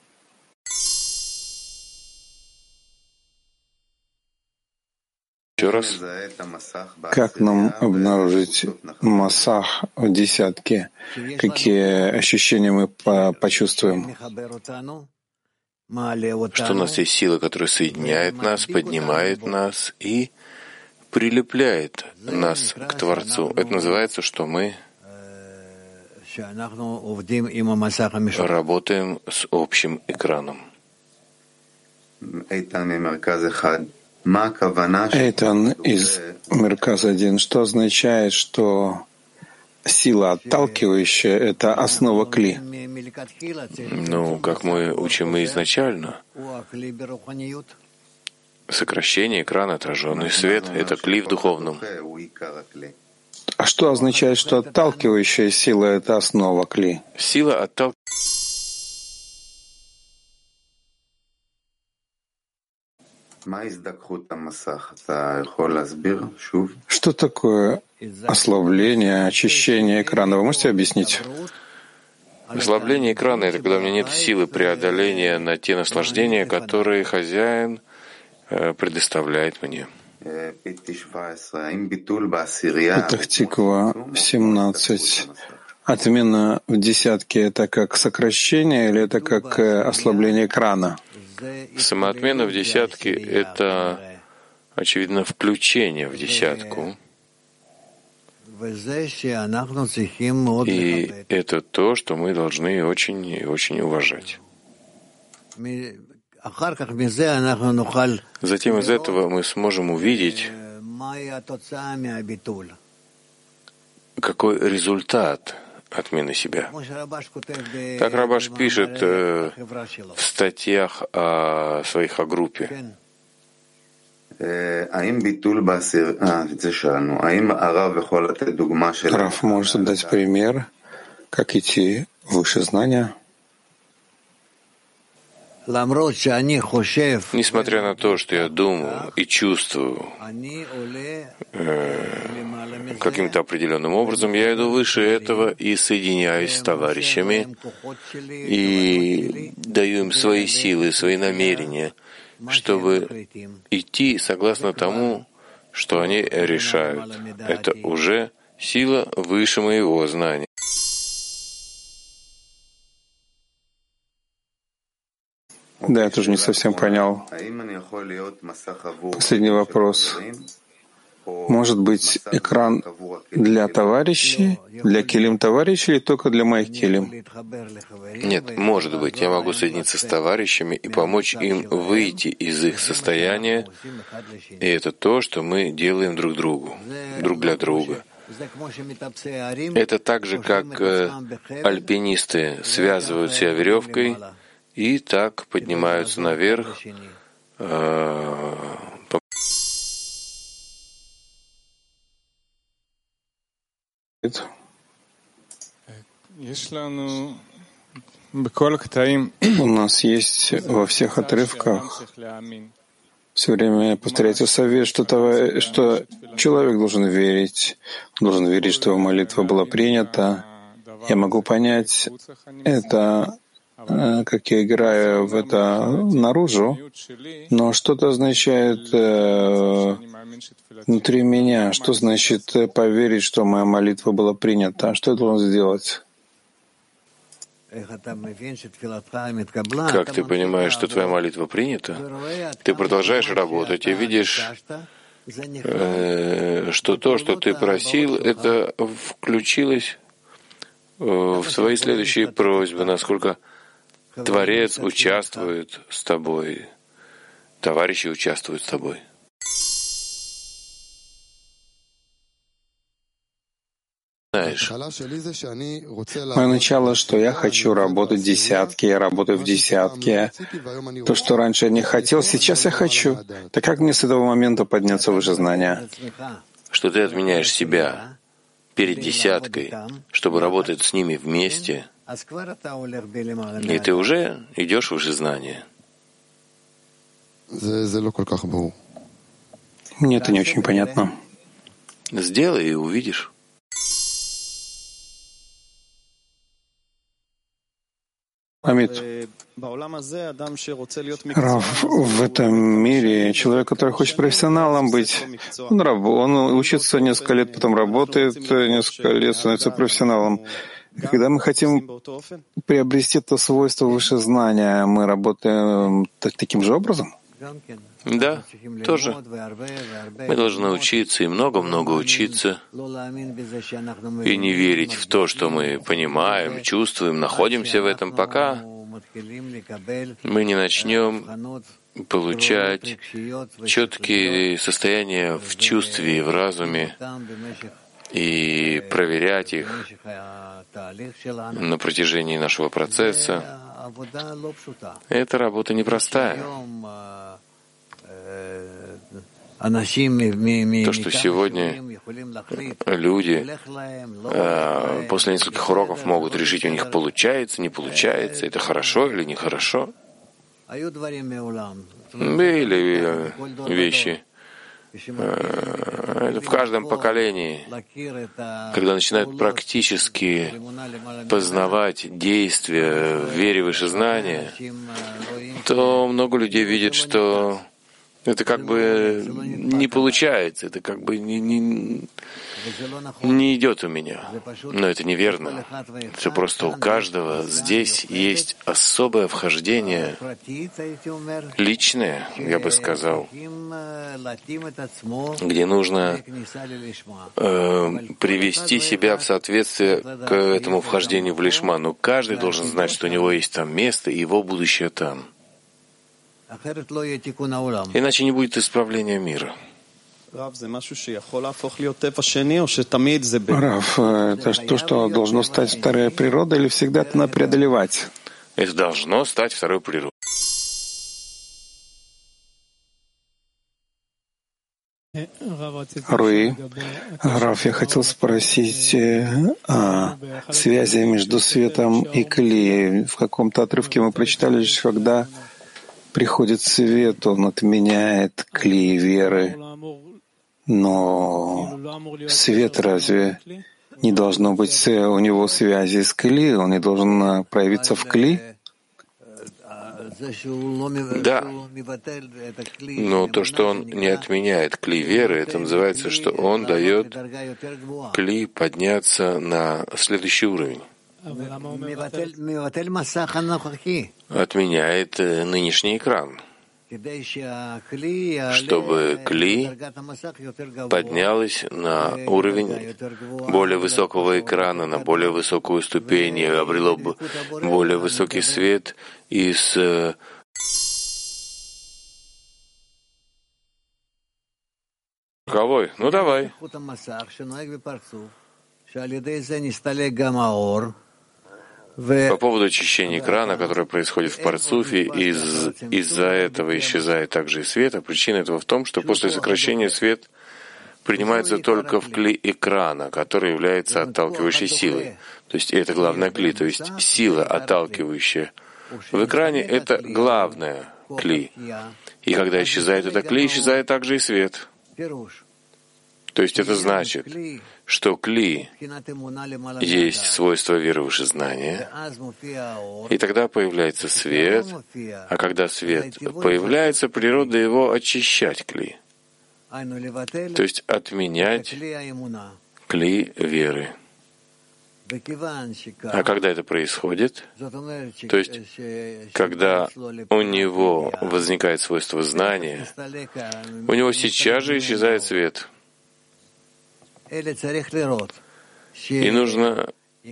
Еще раз. Как нам обнаружить масах в десятке? Какие ощущения мы почувствуем? Что у нас есть сила, которая соединяет нас, поднимает нас и прилепляет нас к Творцу. Это называется, что мы работаем с общим экраном. Эйтан из Мерказ-1. Что означает, что сила отталкивающая — это основа кли? Ну, как мы учим изначально, сокращение экрана, отраженный свет — это кли в духовном. А что означает, что отталкивающая сила — это основа кли? Сила отталкивающая. Что такое ослабление, очищение экрана? Вы можете объяснить? Ослабление экрана — это когда у меня нет силы преодоления на те наслаждения, которые хозяин предоставляет мне. Петах Тиква 17. Отмена в десятке — это как сокращение или это как ослабление экрана? Самоотмена в десятке — это, очевидно, включение в десятку. И это то, что мы должны очень и очень уважать. Затем из этого мы сможем увидеть, какой результат отмены себя. Так Рабаш пишет в статьях о своих о группе. Раф может дать пример, как идти выше знания? Несмотря на то, что я думаю и чувствую каким-то определенным образом, я иду выше этого и соединяюсь с товарищами и даю им свои силы, свои намерения, чтобы идти согласно тому, что они решают. Это уже сила выше моего знания. Да, я тоже не совсем понял. Последний вопрос. Может быть, экран для товарищей, для килим товарищей или только для моих килим? Нет, может быть, я могу соединиться с товарищами и помочь им выйти из их состояния, и это то, что мы делаем друг другу, друг для друга. Это так же, как альпинисты связывают себя веревкой и так поднимаются наверх. У нас есть во всех отрывках все время повторяется совет, что человек должен верить, что его молитва была принята. Я могу понять это, как я играю в это наружу, но что-то означает внутри меня. Что значит поверить, что моя молитва была принята? Что я должен сделать? Как ты понимаешь, что твоя молитва принята? Ты продолжаешь работать и видишь, что то, что ты просил, это включилось в твои следующие просьбы, насколько Творец участвует с тобой, товарищи участвуют с тобой. Знаешь, мое начало, что я хочу работать в десятке, я работаю в десятке. То, что раньше я не хотел, сейчас я хочу. Так как мне с этого момента подняться выше знания? Что ты отменяешь себя перед десяткой, чтобы работать с ними вместе, и ты уже идешь выше знания. Мне это не очень понятно. Сделай и увидишь. Амит, Рав, в этом мире человек, который хочет профессионалом быть, он учится несколько лет, потом работает несколько лет, становится профессионалом. И когда мы хотим приобрести это свойство выше знания, мы работаем таким же образом? Да, тоже. Мы должны учиться и много-много учиться, и не верить в то, что мы понимаем, чувствуем, находимся в этом, пока мы не начнем получать четкие состояния в чувстве и в разуме и проверять их на протяжении нашего процесса. Эта работа непростая. То, что сегодня люди после нескольких уроков могут решить, у них получается, не получается, это хорошо или нехорошо. Были вещи в каждом поколении, когда начинают практически познавать действия в вере выше знания, то много людей видят, что это как бы не получается, это как бы не идет у меня. Но это неверно. Все просто у каждого здесь есть особое вхождение, личное, я бы сказал, где нужно привести себя в соответствие к этому вхождению в лишма. Но каждый должен знать, что у него есть там место, и его будущее там. Иначе не будет исправления мира. Рав, это то, что должно стать второй природой, или всегда это надо преодолевать? Это должно стать второй природой. Руи, Рав, я хотел спросить о связи между светом и кли. В каком-то отрывке мы прочитали, что когда приходит свет, он отменяет кли веры. Но свет разве не должно быть у него связи с кли? Он не должен проявиться в кли? Да. Но то, что он не отменяет кли веры, это называется, что он дает кли подняться на следующий уровень. Отменяет нынешний экран. чтобы кли поднялась на уровень более высокого экрана, на более высокую ступень, и обрело бы более высокий свет и с Каковой? Ну давай. По поводу очищения экрана, которое происходит в парцуфе, из-за этого исчезает также и свет. А причина этого в том, что после сокращения свет принимается только в кли экрана, который является отталкивающей силой. То есть это главная кли, то есть сила, отталкивающая. В экране это главная кли. И когда исчезает эта кли, исчезает также и свет. То есть это значит, что кли есть свойство веры выше знания, и тогда появляется свет, а когда свет появляется, природа его очищать кли, то есть отменять кли веры. А когда это происходит, то есть когда у него возникает свойство знания, у него сейчас же исчезает свет. И нужно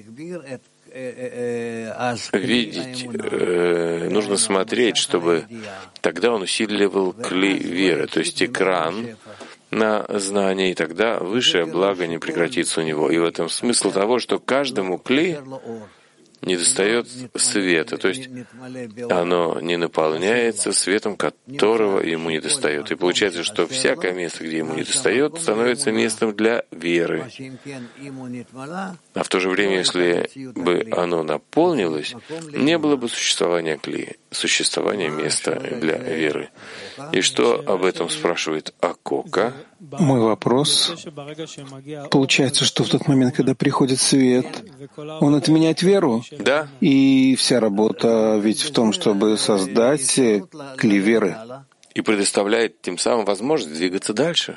видеть, нужно смотреть, чтобы тогда он усиливал кли веры, то есть экран на знание, и тогда высшее благо не прекратится у него. И в этом смысл того, что каждому кли недостает света, то есть оно не наполняется светом, которого ему недостает. И получается, что всякое место, где ему недостает, становится местом для веры. А в то же время, если бы оно наполнилось, не было бы существования кли, существования места для веры. И что об этом спрашивает Акока? Мой вопрос. Получается, что в тот момент, когда приходит свет, он отменяет веру? Да. И вся работа ведь в том, чтобы создать кли веры. И предоставляет тем самым возможность двигаться дальше.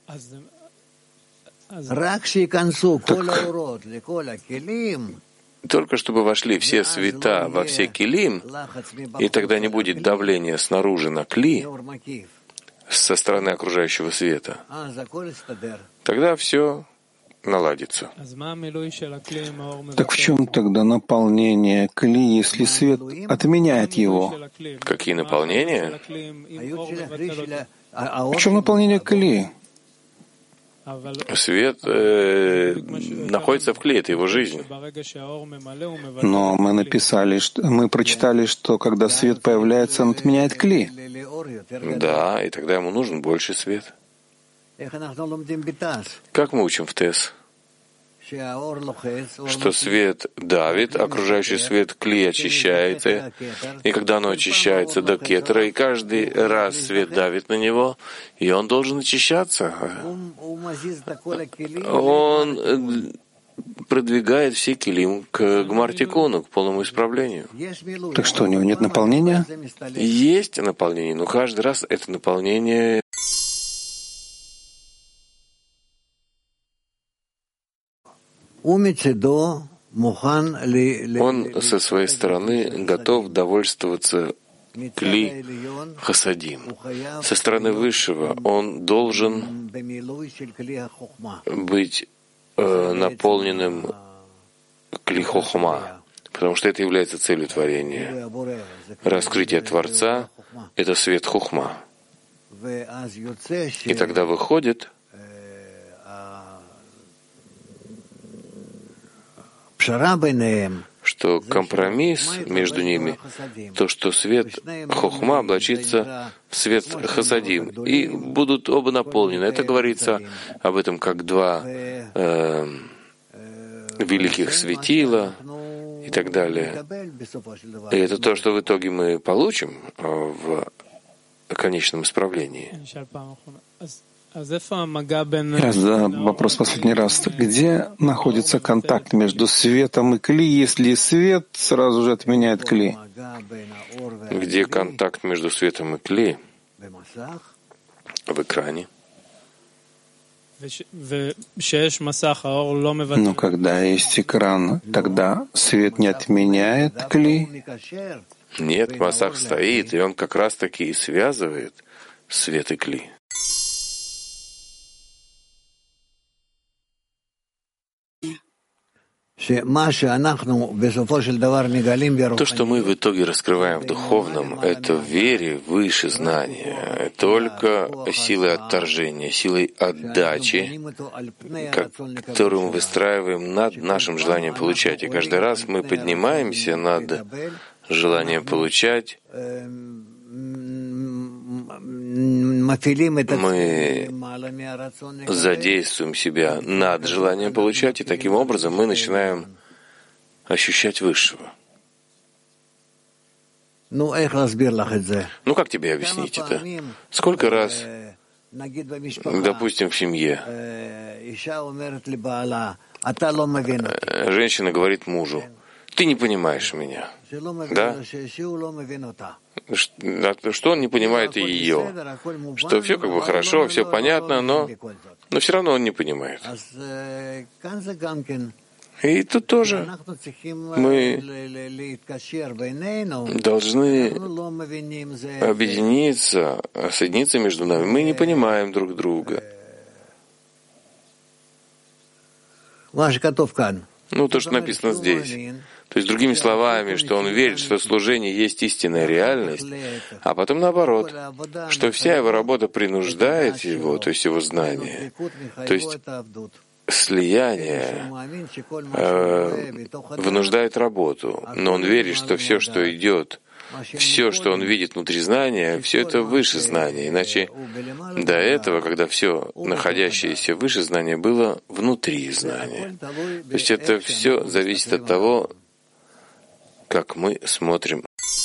Только чтобы вошли все света во все килим, и тогда не будет давления снаружи на кли со стороны окружающего света, тогда все наладится. Так в чем тогда наполнение кли, если свет отменяет его? Какие наполнения? В чем наполнение кли? Свет находится в кли, это его жизнь. Но мы прочитали, что когда свет появляется, он отменяет кли. Да, и тогда ему нужен больше свет. Как мы учим в ТЭС? Что свет давит, окружающий свет кли очищается, и когда оно очищается до кетера, и каждый раз свет давит на него, и он должен очищаться. Он продвигает все килим к гмартикуну, к полному исправлению. Так что, у него нет наполнения? Есть наполнение, но каждый раз это наполнение он со своей стороны готов довольствоваться кли хасадим. Со стороны Высшего он должен быть наполненным кли хохма, потому что это является целью творения. Раскрытие Творца — это свет хохма. И тогда выходит, что компромисс между ними, то, что свет хохма облачится в свет хасадим, и будут оба наполнены. Это говорится об этом как два великих светила и так далее. И это то, что в итоге мы получим в конечном исправлении. Я задам вопрос в последний раз. Где находится контакт между светом и кли, если свет сразу же отменяет кли? Где контакт между светом и кли? В экране. Но когда есть экран, тогда свет не отменяет кли? Нет, Масах стоит, и он как раз-таки и связывает свет и кли. То, что мы в итоге раскрываем в духовном, это в вере выше знания, только силой отторжения, силой отдачи, которую мы выстраиваем над нашим желанием получать. И каждый раз мы поднимаемся над желанием получать, мы задействуем себя над желанием получать, и таким образом мы начинаем ощущать Высшего. Ну, как тебе объяснить это? Сколько раз, допустим, в семье, женщина говорит мужу: «Ты не понимаешь меня». Да? Что он не понимает ее? Что все как бы хорошо, все понятно, но все равно он не понимает. И тут тоже мы должны объединиться, соединиться между нами. Мы не понимаем друг друга. Ну, то, что написано здесь. То есть, другими словами, что он верит, что служение есть истинная реальность, а потом наоборот, что вся его работа принуждает его, то есть его знание, то есть слияние вынуждает работу, но он верит, что все, что идет, все, что он видит внутри знания, все это выше знания. Иначе до этого, когда все находящееся выше знания было внутри знания. То есть это все зависит от того, как мы смотрим.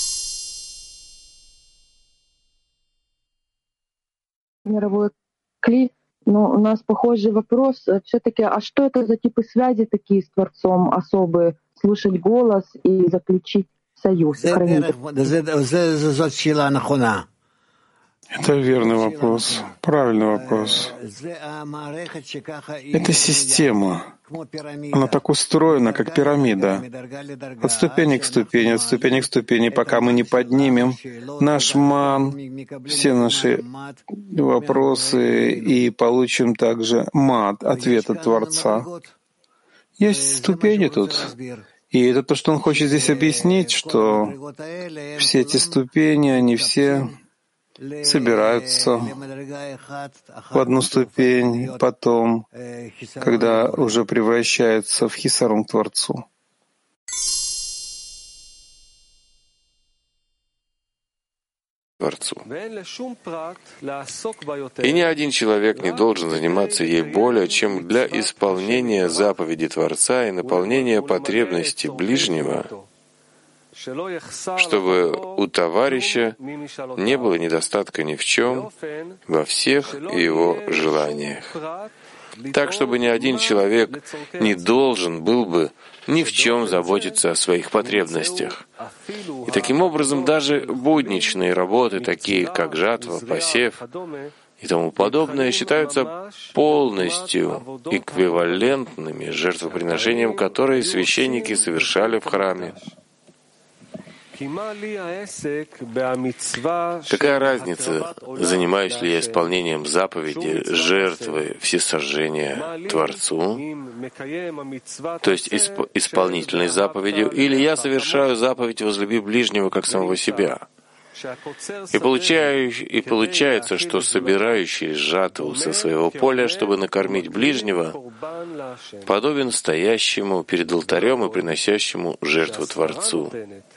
Мировой кли, но у нас похожий вопрос. Все-таки, а что это за типы связи такие с Творцом особые? Слушать голос и заключить союз. Это верный вопрос, правильный вопрос. Это система. Она так устроена, как пирамида. От ступени к ступени, от ступени к ступени, пока мы не поднимем наш ман, все наши вопросы, и получим также мат, ответ от Творца. Есть ступени тут. И это то, что он хочет здесь объяснить, что все эти ступени, они все собираются в одну ступень, потом, когда уже превращается в хисарон к Творцу. И ни один человек не должен заниматься ей более, чем для исполнения заповеди Творца и наполнения потребностей ближнего, чтобы у товарища не было недостатка ни в чем, во всех его желаниях. Так, чтобы ни один человек не должен был бы ни в чем заботиться о своих потребностях. И таким образом даже будничные работы, такие как жатва, посев и тому подобное, считаются полностью эквивалентными жертвоприношениям, которые священники совершали в храме. Какая разница, занимаюсь ли я исполнением заповеди, жертвы, всесожжения Творцу, то есть исполнительной заповедью, или я совершаю заповедь «возлюби ближнего, как самого себя». И получается, что собирающий жатву со своего поля, чтобы накормить ближнего, подобен стоящему перед алтарем и приносящему жертву Творцу.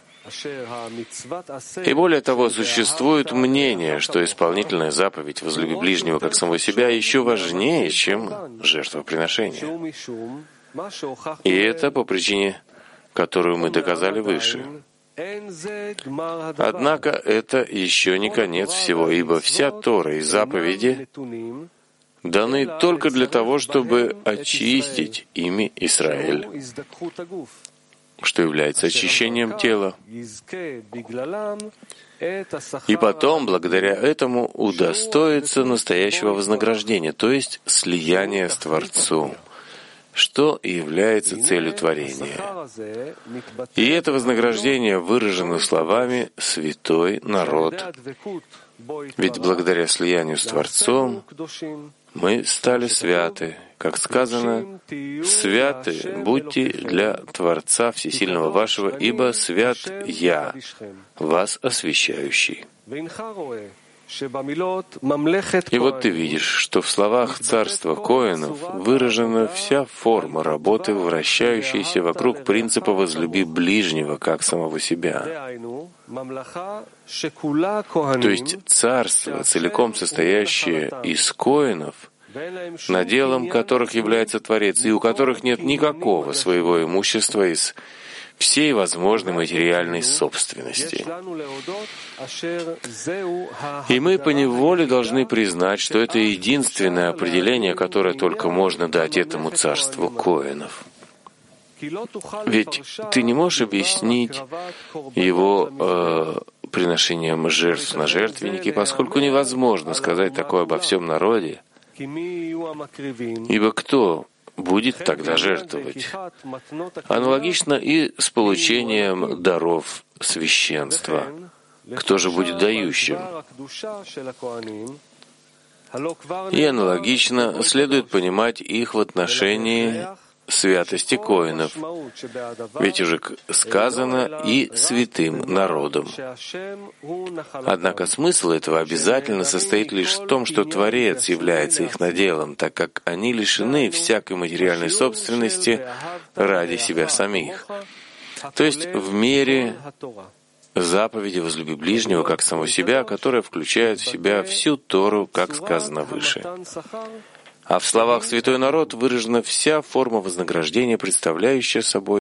И более того, существует мнение, что исполнительная заповедь «возлюби ближнего, как самого себя» еще важнее, чем жертвоприношение. И это по причине, которую мы доказали выше. Однако это еще не конец всего, ибо вся Тора и заповеди даны только для того, чтобы очистить ими Израиль, что является очищением тела. И потом, благодаря этому, удостоится настоящего вознаграждения, то есть слияния с Творцом. что и является целью творения. И это вознаграждение выражено словами «святой народ». Ведь благодаря слиянию с Творцом мы стали святы. Как сказано, «Святы будьте для Творца Всесильного вашего, ибо свят Я, вас освящающий». И вот ты видишь, что в словах царства Коэнов выражена вся форма работы, вращающейся вокруг принципа «возлюби ближнего, как самого себя». То есть царство, целиком состоящее из Коэнов, наделом которых является Творец, и у которых нет никакого своего имущества из всей возможной материальной собственности. И мы поневоле должны признать, что это единственное определение, которое только можно дать этому царству Коэнов. Ведь ты не можешь объяснить его приношением жертв на жертвенники, поскольку невозможно сказать такое обо всем народе, ибо кто будет тогда жертвовать? Аналогично и с получением даров священства. Кто же будет дающим? И аналогично следует понимать их в отношении святости Коэнов, ведь уже сказано «и святым народом». Однако смысл этого обязательно состоит лишь в том, что Творец является их наделом, так как они лишены всякой материальной собственности ради себя самих. То есть в мере заповеди «возлюби ближнего, как самого себя», которая включает в себя всю Тору, как сказано выше. А в словах «святой народ» выражена вся форма вознаграждения, представляющая собой